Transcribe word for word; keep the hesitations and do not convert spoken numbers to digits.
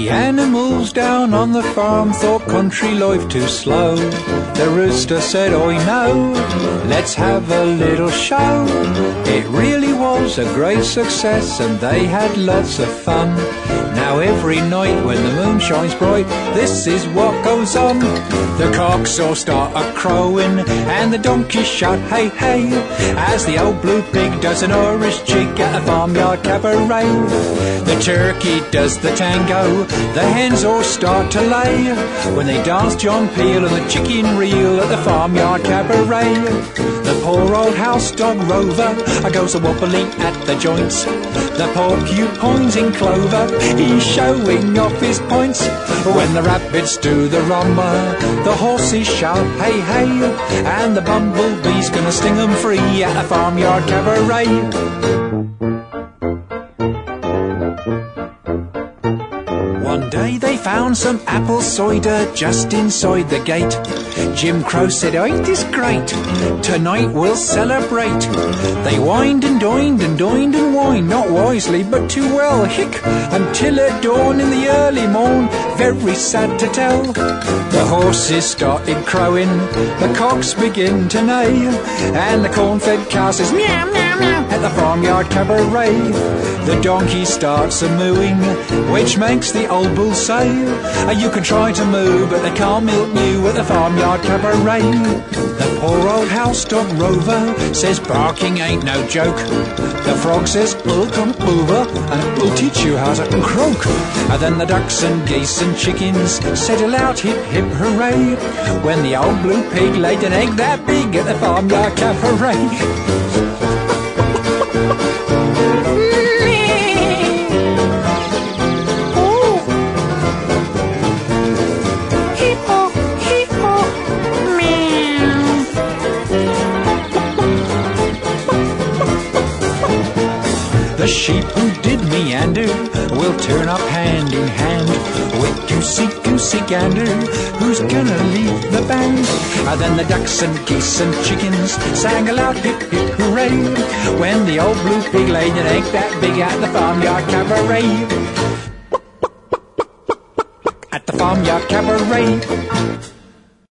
The animals down on the farm thought country life too slow. The rooster said, "I know, let's have a little show." It really was a great success and they had lots of fun. Now every night when the moon shines bright, this is what goes on. The cocks all start a-crowing and the donkeys shout hey hey, as the old blue pig does an Irish jig at a farmyard cabaret. The turkey does the tango, the hens all start to lay, when they dance John Peel and the chicken reel at the farmyard cabaret. The poor old house dog Rover goes a wobbling at the joints. The porcupine's in clover, he's showing off his points. When the rabbits do the rumba, the horses shout hey hey, and the bumblebee's gonna sting them free at a farmyard cabaret. One day they found some apple cider just inside the gate. Jim Crow said, "Ain't this great? Tonight we'll celebrate." They wined and dined and dined and wined, not wisely but too well, hick, until at dawn in the early morn, very sad to tell. The horses started crowing, the cocks begin to neigh, and the corn-fed cow says meow meow meow at the farmyard cabaret. The donkey starts a-mooing, which makes the old bull say, "You can try to moo, but they can't milk you at the farmyard cabaret." The poor old house dog Rover says barking ain't no joke. The frog says, "I'll come over and I'll teach you how to croak." And then the ducks and geese and chickens settle out hip hip hooray, when the old blue pig laid an egg that big at the farmyard cabaret. The sheep who did meander will turn up hand in hand with goosey goosey gander, who's gonna lead the band? And then the ducks and geese and chickens sang aloud hip hip hooray, when the old blue pig laid an egg that big at the farmyard cabaret. At the farmyard cabaret.